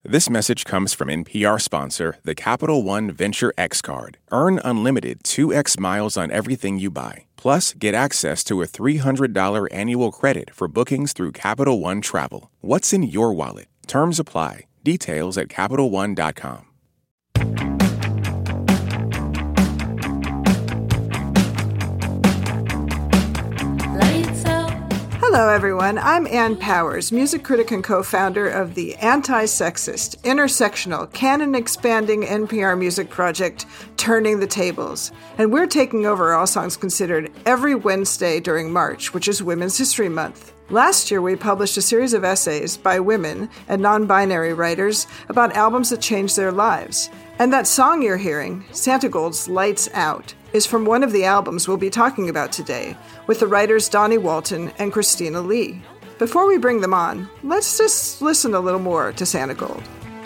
This message comes from NPR sponsor, the Capital One Venture X Card. Earn unlimited 2x miles on everything you buy. Plus, get access to a $300 annual credit for bookings through Capital One Travel. What's in your wallet? Terms apply. Details at CapitalOne.com. Hello, everyone. I'm Ann Powers, music critic and co-founder of the anti-sexist, intersectional, canon-expanding NPR music project, Turning the Tables. And we're taking over All Songs Considered every Wednesday during March, which is Women's History Month. Last year, we published a series of essays by women and non-binary writers about albums that changed their lives. And that song you're hearing, Santigold's Lights Out, is from one of the albums we'll be talking about today, with the writers Donnie Walton and Christina Lee. Before we bring them on, let's just listen a little more to Santigold.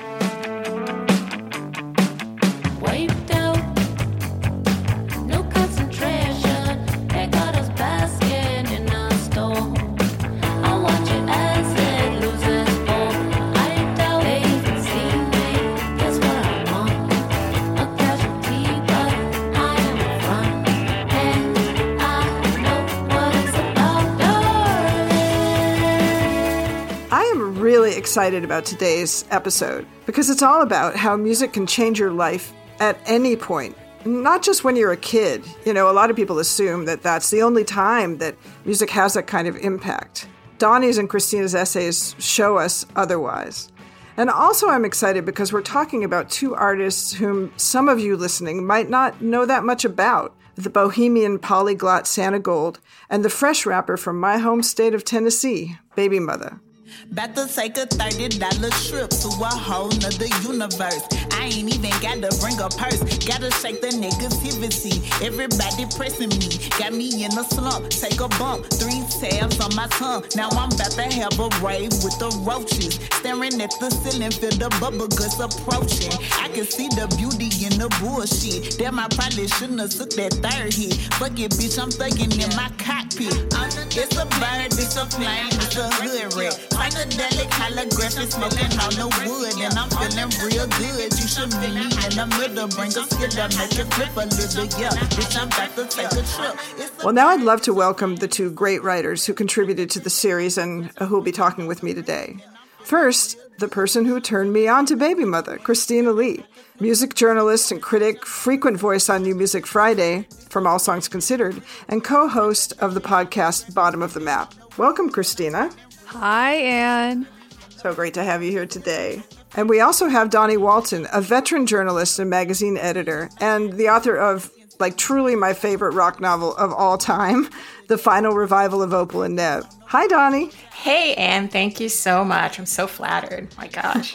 Really excited about today's episode because it's all about how music can change your life at any point, not just when you're a kid. You know, a lot of people assume that that's the only time that music has that kind of impact. Donnie's and Christina's essays show us otherwise. And also I'm excited because we're talking about two artists whom some of you listening might not know that much about. The bohemian polyglot Santigold and the fresh rapper from my home state of Tennessee, Baby Mother. About to take a $30 trip to a whole nother universe. I ain't even gotta bring a purse. Gotta shake the negativity. Everybody pressing me. Got me in a slump. Take a bump. 3 tabs on my tongue. Now I'm about to have a rave with the roaches. Staring at the ceiling, feel the bubble guts approaching. I can see the beauty in the bullshit. Damn, I probably shouldn't have took that third hit. Fuck it, bitch, I'm thugging in my cockpit. It's a bird, it's a plane, it's a hood wreck. Psychedelic holographic smoking on the wood, and I'm feeling real good. You should meet me in the middle, bring a skidder, make it flip a little, yeah. Bitch, I'm about to take a trip. Well, now I'd love to welcome the two great writers who contributed to the series and who'll be talking with me today. First, the person who turned me on to Baby Mother, Christina Lee, music journalist and critic, frequent voice on New Music Friday from All Songs Considered, and co-host of the podcast Bottom of the Map. Welcome, Christina. Hi, Ann. So great to have you here today. And we also have Donnie Walton, a veteran journalist and magazine editor, and the author of, truly my favorite rock novel of all time, The Final Revival of Opal and Nev. Hi, Donnie. Hey, Ann. Thank you so much. I'm so flattered. My gosh.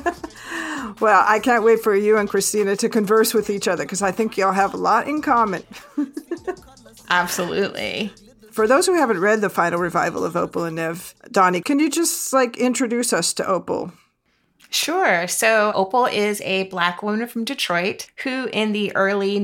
Well, I can't wait for you and Christina to converse with each other because I think y'all have a lot in common. Absolutely. For those who haven't read The Final Revival of Opal and Nev, Donnie, can you just introduce us to Opal? Sure. So Opal is a Black woman from Detroit who in the early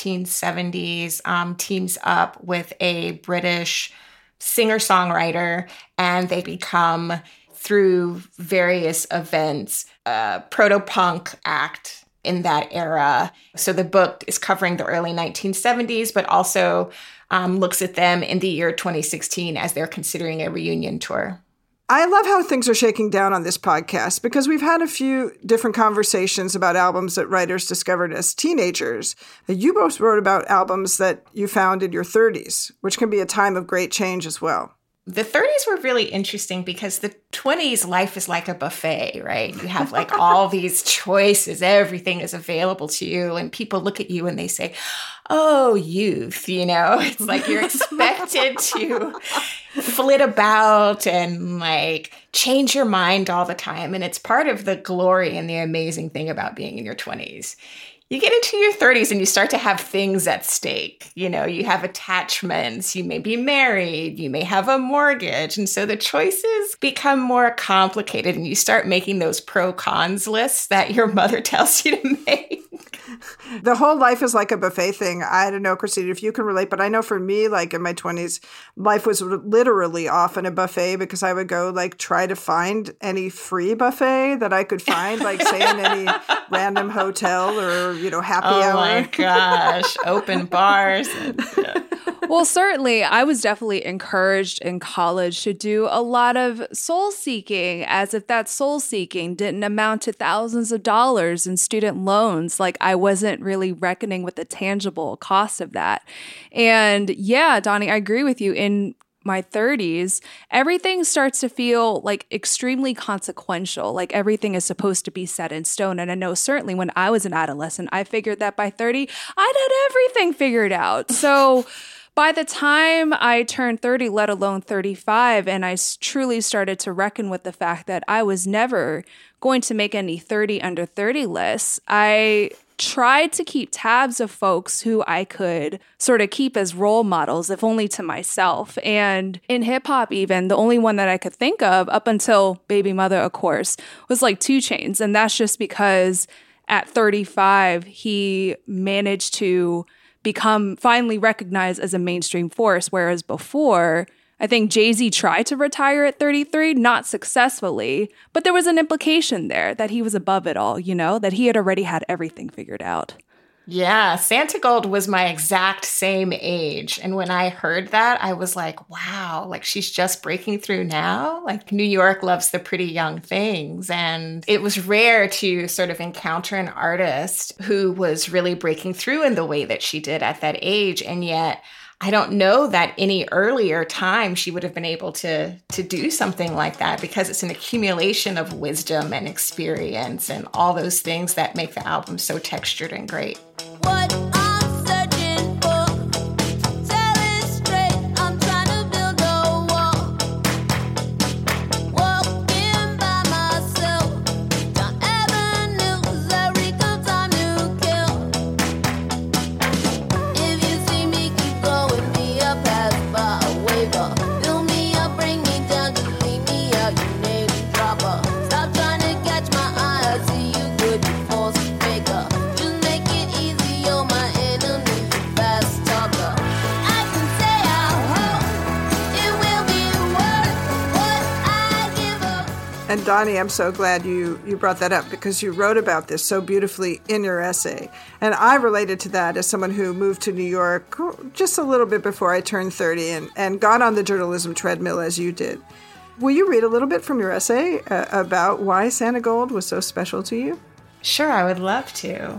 1970s teams up with a British singer-songwriter, and they become, through various events, a proto-punk act in that era. So the book is covering the early 1970s, but also looks at them in the year 2016 as they're considering a reunion tour. I love how things are shaking down on this podcast because we've had a few different conversations about albums that writers discovered as teenagers. You both wrote about albums that you found in your 30s, which can be a time of great change as well. The 30s were really interesting because the 20s, life is like a buffet, right? You have all these choices. Everything is available to you. And people look at you and they say, oh, youth, It's like you're expected to flit about and change your mind all the time. And it's part of the glory and the amazing thing about being in your 20s. You get into your 30s and you start to have things at stake. You have attachments, you may be married, you may have a mortgage. And so the choices become more complicated and you start making those pro-cons lists that your mother tells you to make. The whole life is like a buffet thing. I don't know, Christina, if you can relate, but I know for me, like in my 20s, life was literally often a buffet because I would go like try to find any free buffet that I could find, like say in any random hotel or, happy hour. Oh my gosh, open bars. Well, certainly, I was definitely encouraged in college to do a lot of soul seeking, as if that soul seeking didn't amount to thousands of dollars in student loans. Like, I wasn't really reckoning with the tangible cost of that. And yeah, Donnie, I agree with you. In my 30s, everything starts to feel like extremely consequential, like everything is supposed to be set in stone. And I know certainly when I was an adolescent, I figured that by 30, I'd had everything figured out. So by the time I turned 30, let alone 35, and I truly started to reckon with the fact that I was never going to make any 30 under 30 lists, I tried to keep tabs of folks who I could sort of keep as role models, if only to myself. And in hip hop, even the only one that I could think of up until Baby Mother, of course, was like 2 Chainz. And that's just because at 35, he managed to become finally recognized as a mainstream force, whereas before, I think Jay-Z tried to retire at 33, not successfully, but there was an implication there that he was above it all, that he had already had everything figured out. Yeah, Santigold was my exact same age. And when I heard that, I was like, wow, like she's just breaking through now. Like New York loves the pretty young things. And it was rare to sort of encounter an artist who was really breaking through in the way that she did at that age. And yet I don't know that any earlier time she would have been able to do something like that, because it's an accumulation of wisdom and experience and all those things that make the album so textured and great. What I'm searching for, tell it straight, I'm trying to build a wall. Walking by myself, down avenues, every good time to kill. If you see me, keep going, be a pass by a waiver. Fill me up, bring me down, to leave me out, you name dropper. Stop trying to catch my eye, I see you good, you false faker. Just make it easy, you're my enemy, fast talker. I can say I hope it will be worth what I give up. And Donnie, I'm so glad you brought that up because you wrote about this so beautifully in your essay. And I related to that as someone who moved to New York just a little bit before I turned 30 and got on the journalism treadmill as you did. Will you read a little bit from your essay about why Santigold was so special to you? Sure, I would love to.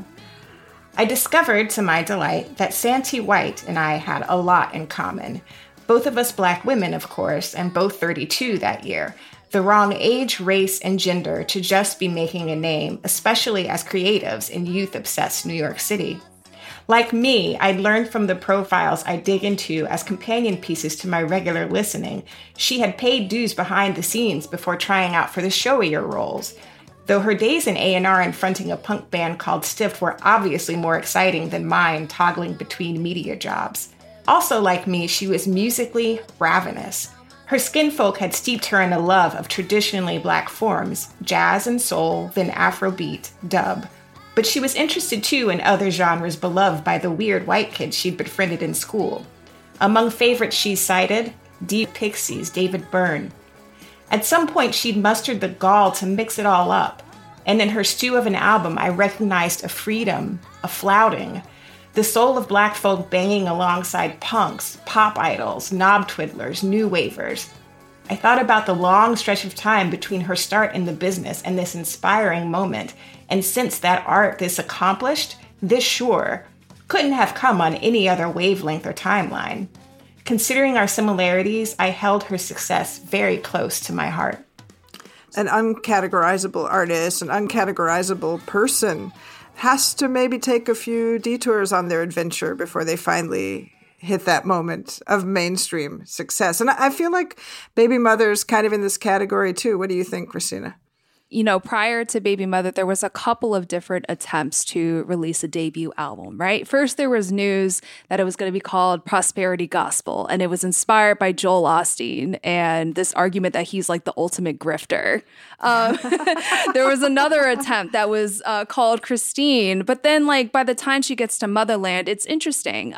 I discovered, to my delight, that Santi White and I had a lot in common. Both of us Black women, of course, and both 32 that year. The wrong age, race, and gender to just be making a name, especially as creatives in youth-obsessed New York City. Like me, I'd learned from the profiles I dig into as companion pieces to my regular listening. She had paid dues behind the scenes before trying out for the showier roles. Though her days in A&R and fronting a punk band called Stiff were obviously more exciting than mine toggling between media jobs. Also like me, she was musically ravenous. Her skinfolk had steeped her in a love of traditionally Black forms, jazz and soul, then Afrobeat, dub. But she was interested too in other genres beloved by the weird white kids she'd befriended in school. Among favorites she cited, Deep Pixies, David Byrne. At some point she'd mustered the gall to mix it all up, and in her stew of an album I recognized a freedom, a flouting, the soul of Black folk banging alongside punks, pop idols, knob twiddlers, new wavers. I thought about the long stretch of time between her start in the business and this inspiring moment, and since that art this accomplished, this sure, couldn't have come on any other wavelength or timeline. Considering our similarities, I held her success very close to my heart. An uncategorizable artist, an uncategorizable person has to maybe take a few detours on their adventure before they finally hit that moment of mainstream success. And I feel like Baby Mother's kind of in this category too. What do you think, Christina? You know, prior to Baby Mother, there was a couple of different attempts to release a debut album, right? First, there was news that it was going to be called Prosperity Gospel, and it was inspired by Joel Osteen and this argument that he's like the ultimate grifter. There was another attempt that was called Christine, but then like by the time she gets to Motherland, it's interesting.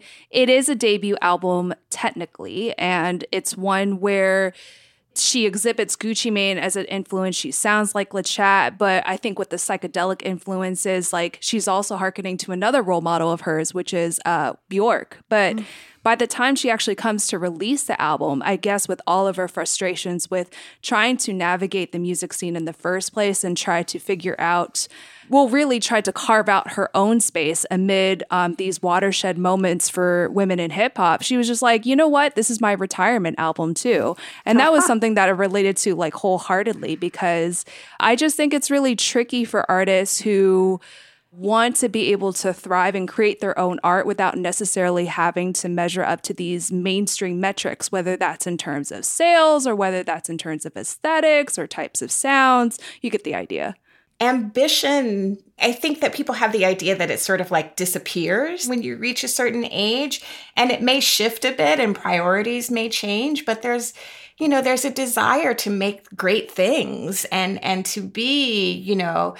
It is a debut album technically, and it's one where she exhibits Gucci Mane as an influence. She sounds like LeChat, but I think with the psychedelic influences, like she's also hearkening to another role model of hers, which is Bjork. But by the time she actually comes to release the album, I guess with all of her frustrations with trying to navigate the music scene in the first place and try to figure out, well, really tried to carve out her own space amid these watershed moments for women in hip hop. She was just like, you know what? This is my retirement album too. And that was something that I related to like wholeheartedly, because I just think it's really tricky for artists who want to be able to thrive and create their own art without necessarily having to measure up to these mainstream metrics, whether that's in terms of sales or whether that's in terms of aesthetics or types of sounds. You get the idea. Ambition, I think that people have the idea that it sort of like disappears when you reach a certain age, and it may shift a bit and priorities may change, but there's a desire to make great things and to be,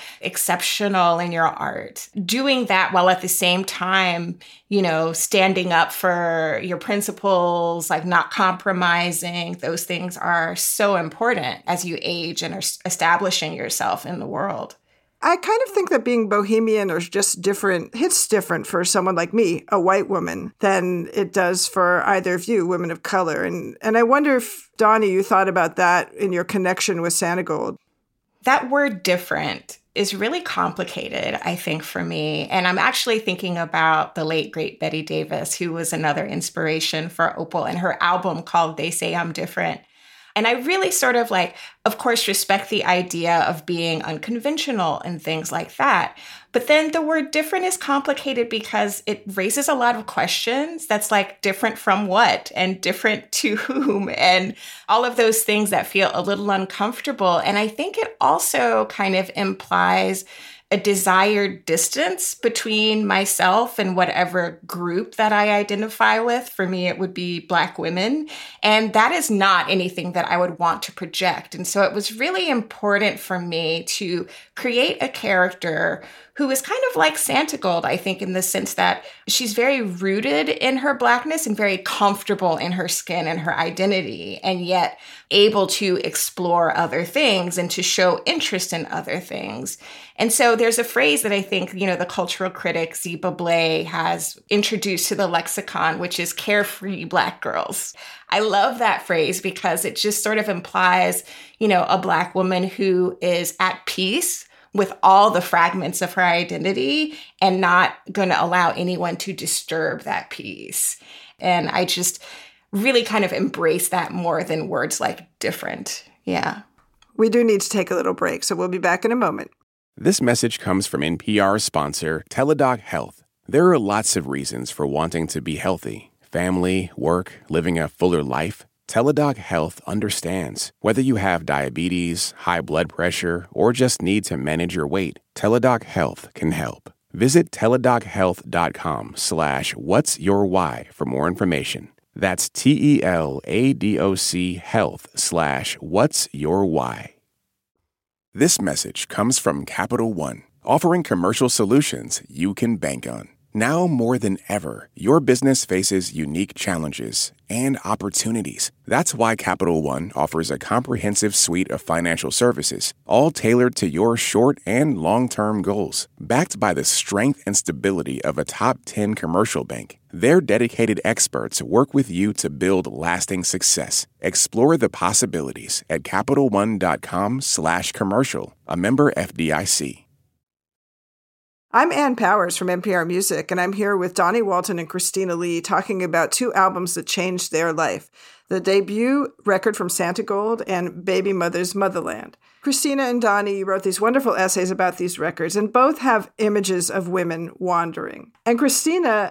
exceptional in your art. Doing that while at the same time, standing up for your principles, like not compromising, those things are so important as you age and are establishing yourself in the world. I kind of think that being bohemian or just different hits different for someone like me, a white woman, than it does for either of you, women of color. And I wonder if, Donnie, you thought about that in your connection with Santigold. That word different is really complicated, I think, for me. And I'm actually thinking about the late, great Betty Davis, who was another inspiration for Opal, and her album called They Say I'm Different. And I really sort of of course, respect the idea of being unconventional and things like that. But then the word different is complicated because it raises a lot of questions. That's like different from what and different to whom and all of those things that feel a little uncomfortable. And I think it also kind of implies a desired distance between myself and whatever group that I identify with. For me, it would be Black women. And that is not anything that I would want to project. And so it was really important for me to create a character who is kind of like Santigold, I think, in the sense that she's very rooted in her Blackness and very comfortable in her skin and her identity, and yet able to explore other things and to show interest in other things. And so there's a phrase that I think, the cultural critic Ziba Blay has introduced to the lexicon, which is carefree Black girls. I love that phrase because it just sort of implies, a Black woman who is at peace with all the fragments of her identity and not going to allow anyone to disturb that peace. And I just really kind of embrace that more than words like different. Yeah. We do need to take a little break, so we'll be back in a moment. This message comes from NPR sponsor Teladoc Health. There are lots of reasons for wanting to be healthy. Family, work, living a fuller life. Teladoc Health understands. Whether you have diabetes, high blood pressure, or just need to manage your weight, Teladoc Health can help. Visit teladochealth.com/what's your why for more information. That's TELADOC health/what's your why. This message comes from Capital One, offering commercial solutions you can bank on. Now more than ever, your business faces unique challenges and opportunities. That's why Capital One offers a comprehensive suite of financial services, all tailored to your short and long-term goals. Backed by the strength and stability of a top 10 commercial bank, their dedicated experts work with you to build lasting success. Explore the possibilities at CapitalOne.com/commercial, a member FDIC. I'm Ann Powers from NPR Music, and I'm here with Donnie Walton and Christina Lee talking about two albums that changed their life, the debut record from Santigold and Baby Mother's Motherland. Christina and Donnie wrote these wonderful essays about these records, and both have images of women wandering. And Christina,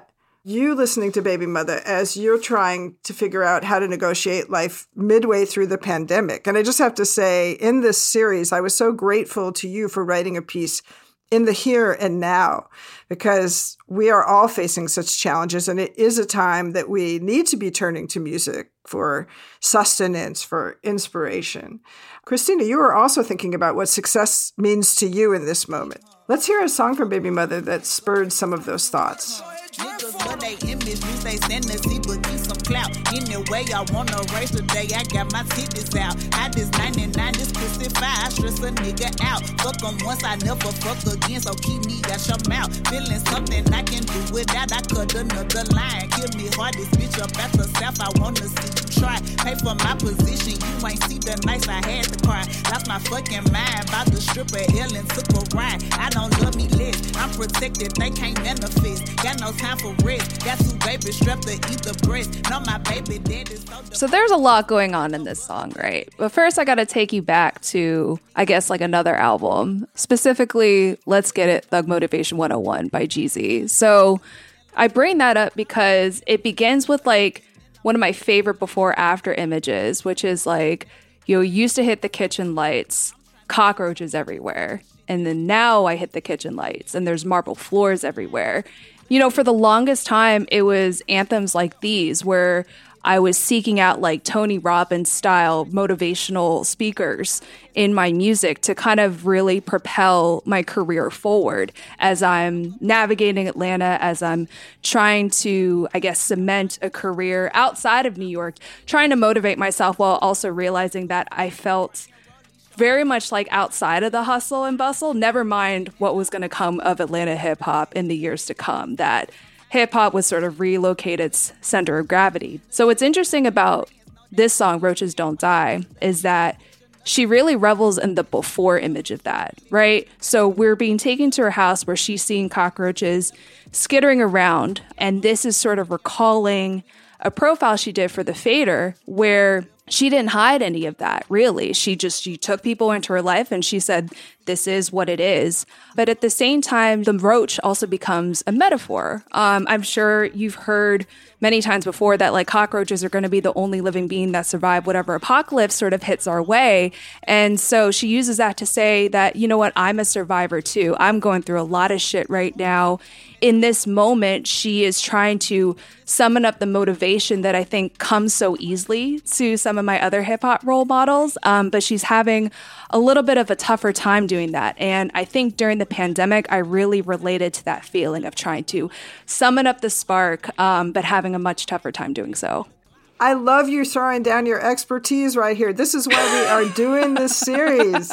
you listening to Baby Mother as you're trying to figure out how to negotiate life midway through the pandemic. And I just have to say, in this series, I was so grateful to you for writing a piece in the here and now, because we are all facing such challenges. And it is a time that we need to be turning to music for sustenance, for inspiration. Christina, you are also thinking about what success means to you in this moment. Let's hear a song from Baby Mother that spurred some of those thoughts. Niggas love they image, use they fantasy, but keep some clout. Anyway, I wanna race today, I got my titties out. I just 99, this pussy 5, stress a nigga out. Fuck 'em once, I never fuck again, so keep me out your mouth. Feeling something I can do without, I cut another line. Kill me hard, this bitch up at the south, I wanna see you try. Pay for my position, you ain't see the nights I had to cry. Lost my fucking mind, about the stripper hell and took a ride. I don't love me less, I'm protected, they can't manifest. Got no time for rest, got 2 babies strapped to either breast. No, my baby dead is So there's a lot going on in this song, right? But first I gotta take you back to, I guess, like another album. Specifically, Let's Get It, Thug Motivation 101 by Jeezy. So I bring that up because it begins with like one of my favorite before-after images, which is like, you used to hit the kitchen lights, cockroaches everywhere. And then now I hit the kitchen lights and there's marble floors everywhere. You know, for the longest time, it was anthems like these where I was seeking out like Tony Robbins style motivational speakers in my music to kind of really propel my career forward as I'm navigating Atlanta, as I'm trying to, I guess, cement a career outside of New York, trying to motivate myself while also realizing that I felt very much like outside of the hustle and bustle, never mind what was going to come of Atlanta hip hop in the years to come, that hip hop was sort of relocated its center of gravity. So what's interesting about this song, Roaches Don't Die, is that she really revels in the before image of that, right? So we're being taken to her house where she's seeing cockroaches skittering around. And this is sort of recalling a profile she did for The Fader where she didn't hide any of that, really. She took people into her life and she said, this is what it is. But at the same time, the roach also becomes a metaphor. I'm sure you've heard many times before that like cockroaches are going to be the only living being that survive whatever apocalypse sort of hits our way. And so she uses that to say that, you know what, I'm a survivor too. I'm going through a lot of shit right now. In this moment, she is trying to summon up the motivation that I think comes so easily to some of my other hip hop role models. But she's having a little bit of a tougher time doing that. And I think during the pandemic, I really related to that feeling of trying to summon up the spark, but having a much tougher time doing so. I love you throwing down your expertise right here. This is why we are doing this series.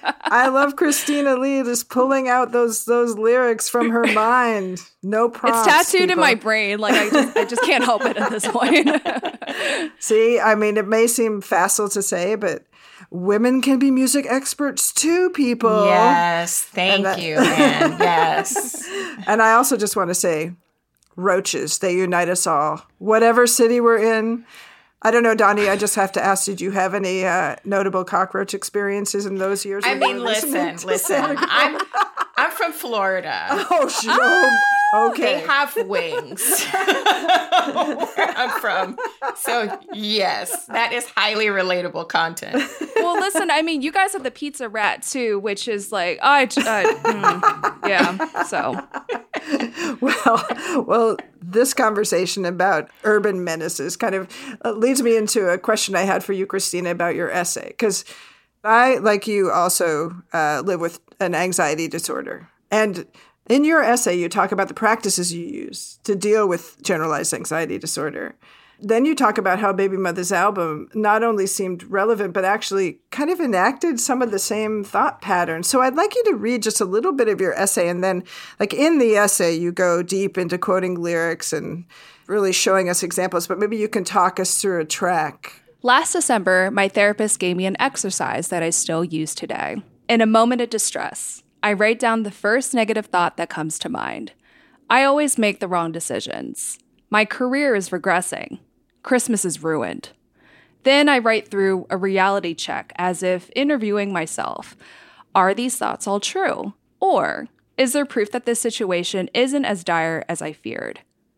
I love Christina Lee just pulling out those lyrics from her mind. No prompts. It's tattooed people. in my brain. Like I just can't help it at this point. See, I mean, it may seem facile to say, but women can be music experts too, people. Yes, thank you, man. Yes. And I also just want to say, roaches, they unite us all. Whatever city we're in. I don't know, Donnie, I just have to ask, did you have any notable cockroach experiences in those years? I mean, listen. I'm from Florida. Oh, sure. Okay. They have wings where I'm from. So, yes, that is highly relatable content. Well, listen, I mean, you guys have the pizza rat, too, which is like, yeah, so. Well, this conversation about urban menaces kind of leads me into a question I had for you, Christina, about your essay. Because I, like you, also live with an anxiety disorder. And in your essay, you talk about the practices you use to deal with generalized anxiety disorder. Then you talk about how Baby Mother's album not only seemed relevant, but actually kind of enacted some of the same thought patterns. So I'd like you to read just a little bit of your essay. And then, like in the essay, you go deep into quoting lyrics and really showing us examples. But maybe you can talk us through a track. Last December, my therapist gave me an exercise that I still use today. In a moment of distress, I write down the first negative thought that comes to mind. I always make the wrong decisions. My career is regressing. Christmas is ruined. Then I write through a reality check as if interviewing myself. Are these thoughts all true? Or is there proof that this situation isn't as dire as I feared?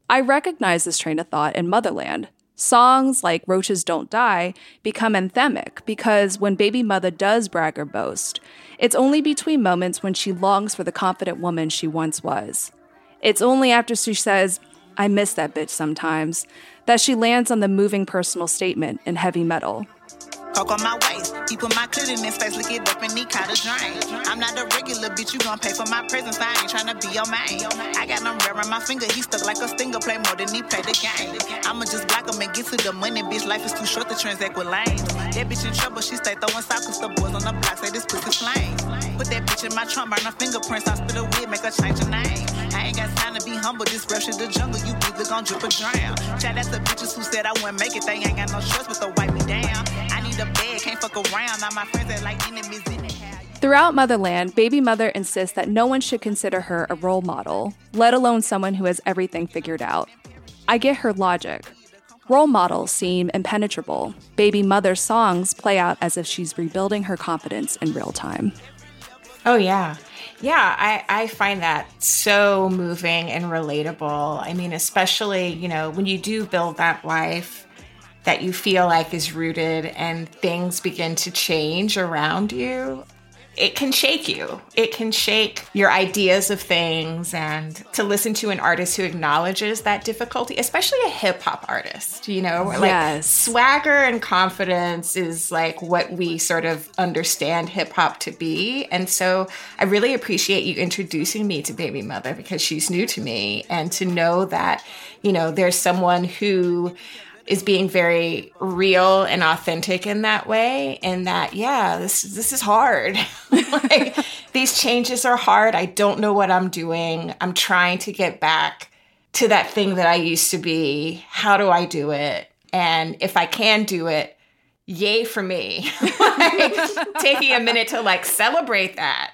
I recognize this train of thought in Motherland. Songs like Roaches Don't Die become anthemic because when Baby Mother does brag or boast, it's only between moments when she longs for the confident woman she once was. It's only after she says, "I miss that bitch sometimes," that she lands on the moving personal statement in Heavy Metal. Coke on my waist, keep my clit in his face, look it up and he caught a drain. I'm not a regular bitch, you gon' pay for my presence, I ain't tryna be your man. I got him around my finger, he stuck like a stinger, play more than he play the game. I'ma just block him and get to the money, bitch, life is too short to transact with lanes. That bitch in trouble, she stay throwing socks, cause the boys on the block say this pussy flame. Put that bitch in my trunk, burn her fingerprints, I spit a wig, make her change her name. I ain't got time to be humble, this rap shit the jungle, you either gon' drip or drown. Shout out to bitches who said I wouldn't make it, they ain't got no choice but to wipe me down. I need a bed, can't fuck around, now my friends are like enemies in the house. Throughout Motherland, Baby Mother insists that no one should consider her a role model, let alone someone who has everything figured out. I get her logic. Role models seem impenetrable. Baby Mother's songs play out as if she's rebuilding her confidence in real time. Oh, yeah. Yeah, I find that so moving and relatable. I mean, especially, when you do build that life that you feel like is rooted and things begin to change around you, it can shake you. It can shake your ideas of things. And to listen to an artist who acknowledges that difficulty, especially a hip hop artist, where like swagger and confidence is like what we sort of understand hip hop to be. And so I really appreciate you introducing me to Baby Mother because she's new to me. And to know that, there's someone who is being very real and authentic in that way. And that, this is hard. Like, these changes are hard. I don't know what I'm doing. I'm trying to get back to that thing that I used to be. How do I do it? And if I can do it, yay for me. Like, taking a minute to celebrate that,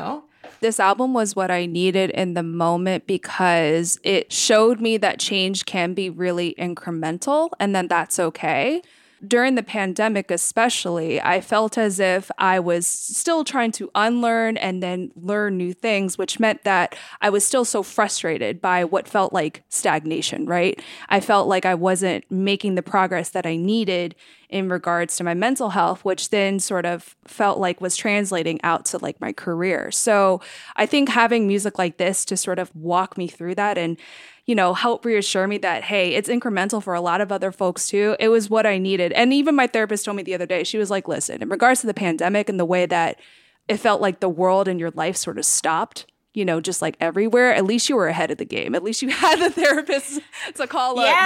This album was what I needed in the moment because it showed me that change can be really incremental and then that's okay. During the pandemic especially, I felt as if I was still trying to unlearn and then learn new things, which meant that I was still so frustrated by what felt like stagnation, right? I felt like I wasn't making the progress that I needed in regards to my mental health, which then sort of felt like was translating out to my career. So I think having music like this to sort of walk me through that and help reassure me that, hey, it's incremental for a lot of other folks too. It was what I needed. And even my therapist told me the other day, she was like, listen, in regards to the pandemic and the way that it felt like the world and your life sort of stopped, just everywhere, at least you were ahead of the game. At least you had the therapist to call up,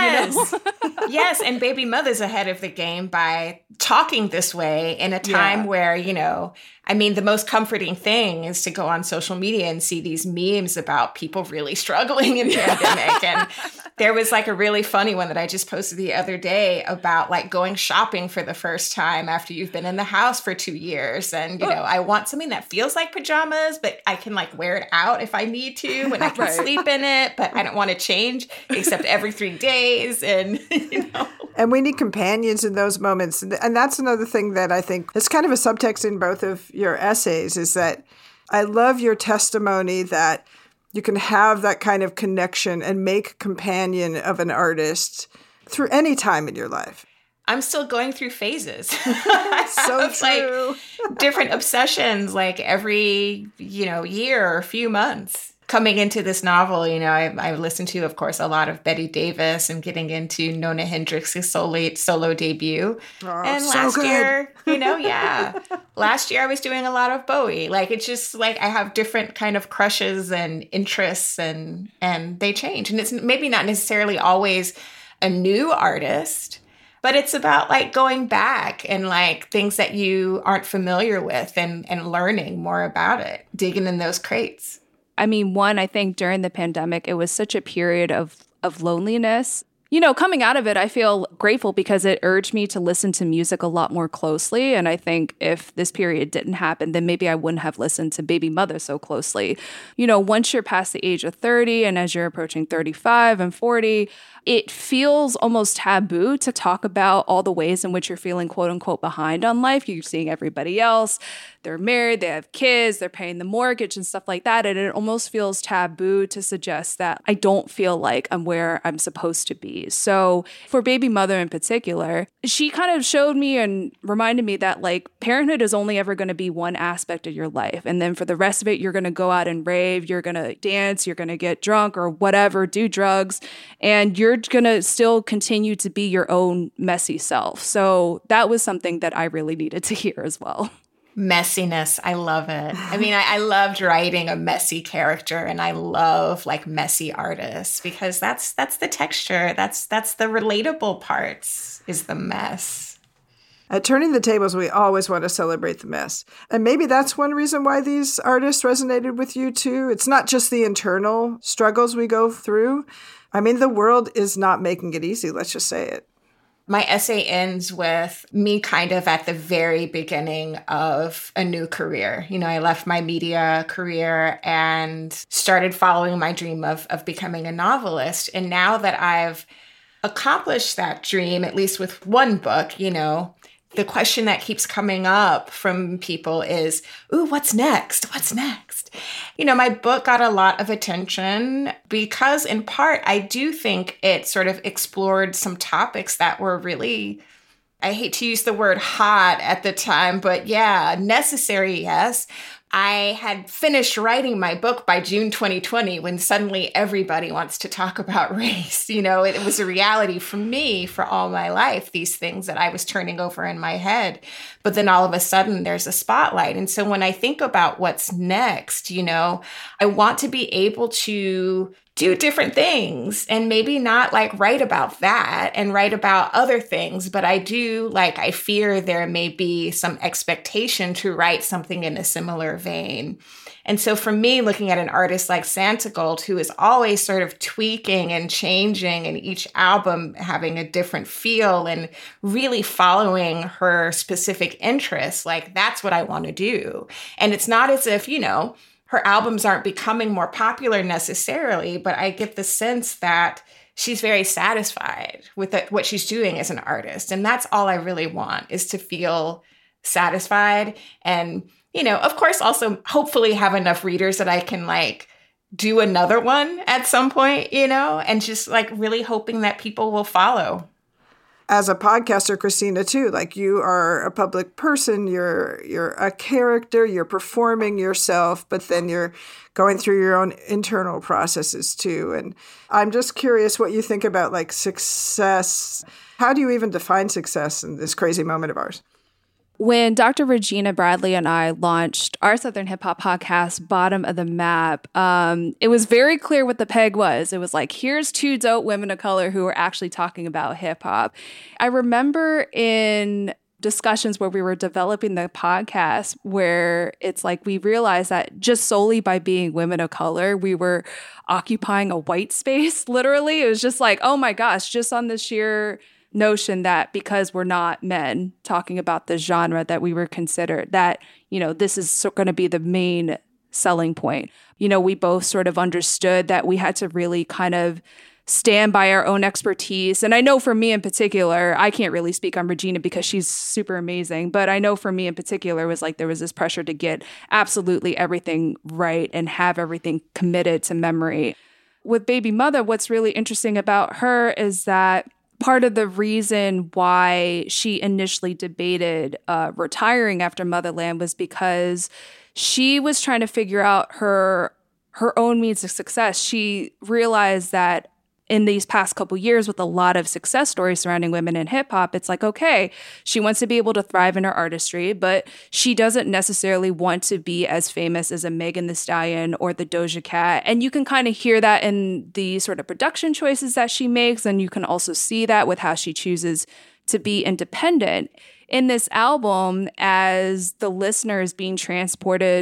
Yes, and Baby Mother's ahead of the game by talking this way in a time where, the most comforting thing is to go on social media and see these memes about people really struggling in pandemic. And there was a really funny one that I just posted the other day about going shopping for the first time after you've been in the house for 2 years. And, I want something that feels like pajamas, but I can wear it out if I need to and I can sleep in it, but I don't want to change except every 3 days. And, And we need companions in those moments. And that's another thing that I think is kind of a subtext in both of your essays is that I love your testimony that you can have that kind of connection and make a companion of an artist through any time in your life. I'm still going through phases. So true. Different obsessions every, year or few months. Coming into this novel, I listened to, of course, a lot of Betty Davis and getting into Nona Hendrix's solo debut. Oh, and so last good. year, last year I was doing a lot of Bowie. It's just I have different kind of crushes and interests and they change. And it's maybe not necessarily always a new artist, but it's about going back and things that you aren't familiar with and learning more about it, digging in those crates. I think during the pandemic, it was such a period of loneliness. Coming out of it, I feel grateful because it urged me to listen to music a lot more closely. And I think if this period didn't happen, then maybe I wouldn't have listened to Baby Mother so closely. Once you're past the age of 30 and as you're approaching 35 and 40, it feels almost taboo to talk about all the ways in which you're feeling quote unquote behind on life. You're seeing everybody else. They're married, they have kids, they're paying the mortgage and stuff like that. And it almost feels taboo to suggest that I don't feel like I'm where I'm supposed to be. So for Baby Mother in particular, she kind of showed me and reminded me that like parenthood is only ever going to be one aspect of your life. And then for the rest of it, you're going to go out and rave, you're going to dance, you're going to get drunk or whatever, do drugs, and you're going to still continue to be your own messy self. So that was something that I really needed to hear as well. Messiness. I love it. I mean, I loved writing a messy character, and I love like messy artists because that's the texture. That's the relatable parts is the mess. At Turning the Tables, we always want to celebrate the mess. And maybe that's one reason why these artists resonated with you too. It's not just the internal struggles we go through. I mean, the world is not making it easy. Let's just say it. My essay ends with me kind of at the very beginning of a new career. I left my media career and started following my dream of becoming a novelist. And now that I've accomplished that dream, at least with one book, the question that keeps coming up from people is, ooh, what's next? What's next? My book got a lot of attention because in part, I do think it sort of explored some topics that were really, I hate to use the word hot at the time, but yeah, necessary, yes. I had finished writing my book by June 2020 when suddenly everybody wants to talk about race. It was a reality for me for all my life, these things that I was turning over in my head. But then all of a sudden there's a spotlight. And so when I think about what's next, I want to be able to do different things and maybe not like write about that and write about other things. But I fear there may be some expectation to write something in a similar vein. And so for me, looking at an artist like Santigold, who is always sort of tweaking and changing and each album having a different feel and really following her specific interests, like that's what I want to do. And it's not as if, her albums aren't becoming more popular necessarily, but I get the sense that she's very satisfied with what she's doing as an artist. And that's all I really want, is to feel satisfied. And, of course, also hopefully have enough readers that I can do another one at some point, and just really hoping that people will follow. As a podcaster, Christina, too, you are a public person, you're a character, you're performing yourself, but then you're going through your own internal processes too. And I'm just curious what you think about success. How do you even define success in this crazy moment of ours? When Dr. Regina Bradley and I launched our Southern Hip Hop podcast, Bottom of the Map, it was very clear what the peg was. It was here's two dope women of color who are actually talking about hip hop. I remember in discussions where we were developing the podcast where it's we realized that just solely by being women of color, we were occupying a white space, literally. It was just oh my gosh, just on the sheer notion that because we're not men talking about the genre that we were considered, that, this is going to be the main selling point. We both sort of understood that we had to really kind of stand by our own expertise. And I know for me in particular, I can't really speak on Regina because she's super amazing, but I know for me in particular was there was this pressure to get absolutely everything right and have everything committed to memory. With Baby Mother, what's really interesting about her is that part of the reason why she initially debated retiring after Motherland was because she was trying to figure out her own means of success. She realized that in these past couple years with a lot of success stories surrounding women in hip hop, it's okay, she wants to be able to thrive in her artistry, but she doesn't necessarily want to be as famous as a Megan Thee Stallion or the Doja Cat. And you can kind of hear that in the sort of production choices that she makes. And you can also see that with how she chooses to be independent. In this album, as the listener is being transported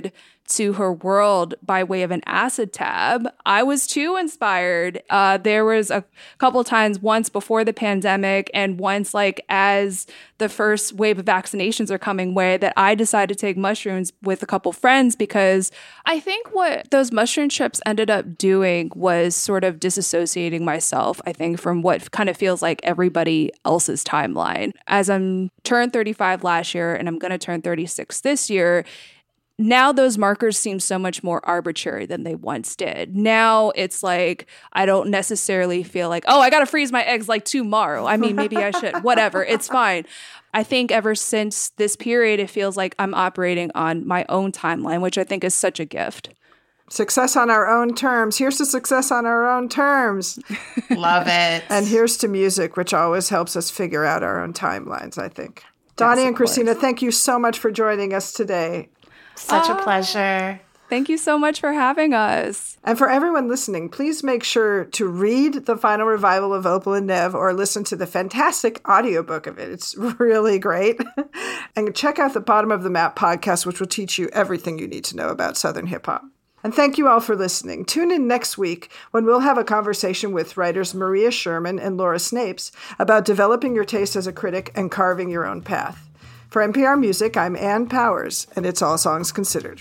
to her world by way of an acid tab, I was too inspired. There was a couple times, once before the pandemic and once like as the first wave of vaccinations are coming away, that I decided to take mushrooms with a couple friends, because I think what those mushroom trips ended up doing was sort of disassociating myself, I think, from what kind of feels like everybody else's timeline. As I'm turned 35 last year and I'm going to turn 36 this year, now those markers seem so much more arbitrary than they once did. Now it's like, I don't necessarily feel like, oh, I got to freeze my eggs like tomorrow. I mean, maybe I should, whatever, it's fine. I think ever since this period, it feels like I'm operating on my own timeline, which I think is such a gift. Success on our own terms. Here's to success on our own terms. Love it. And here's to music, which always helps us figure out our own timelines, I think. Donnie and Christina, thank you so much for joining us today. Such a pleasure. Thank you so much for having us. And for everyone listening, please make sure to read the final revival of Opal and Nev or listen to the fantastic audiobook of it. It's really great. And check out the Bottom of the Map podcast, which will teach you everything you need to know about Southern hip hop. And thank you all for listening. Tune in next week when we'll have a conversation with writers Maria Sherman and Laura Snapes about developing your taste as a critic and carving your own path. For NPR Music, I'm Ann Powers, and it's All Songs Considered.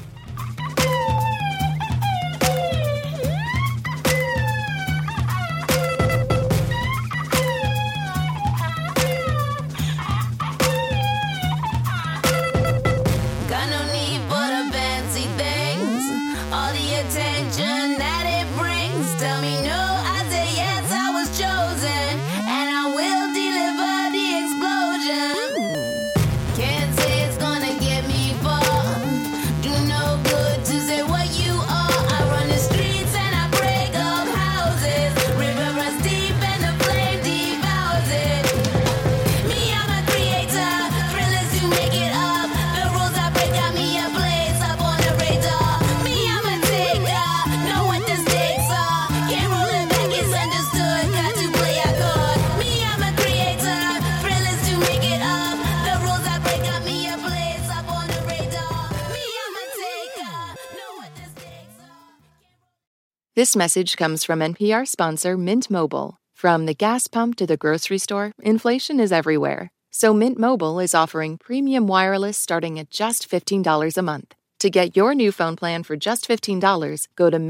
Got no need for the fancy things, all the attention that it brings. Tell me no, I say yes, I was chosen, and I will deliver the explosion. Can't say it's gonna get me far. Do no good to say what you are. I run the streets and I break up houses. River runs deep and the flame devours it. Me, I'm a creator, thrillers to make it up. The rules I break got me a place up on the radar. Me, I'm a taker, know what the stakes are. Can't roll it back, it's understood. Got to play a card. Me, I'm a creator, thrillers to make it up. The rules I break got me a place up on the radar. Me, I'm a taker, know what the stakes are. This message comes from NPR sponsor Mint Mobile. From the gas pump to the grocery store, inflation is everywhere. So Mint Mobile is offering premium wireless starting at just $15 a month. To get your new phone plan for just $15, go to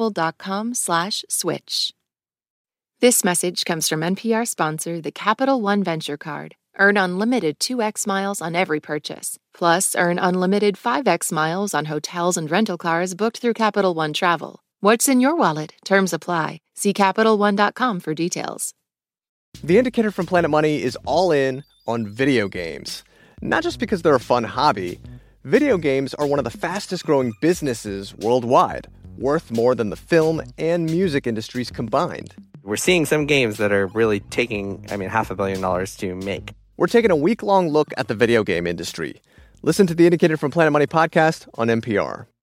mintmobile.com/switch. This message comes from NPR sponsor the Capital One Venture Card. Earn unlimited 2x miles on every purchase. Plus, earn unlimited 5x miles on hotels and rental cars booked through Capital One Travel. What's in your wallet? Terms apply. See CapitalOne.com for details. The Indicator from Planet Money is all in on video games. Not just because they're a fun hobby. Video games are one of the fastest growing businesses worldwide, worth more than the film and music industries combined. We're seeing some games that are really taking, $500 million to make. We're taking a week-long look at the video game industry. Listen to the Indicator from Planet Money podcast on NPR.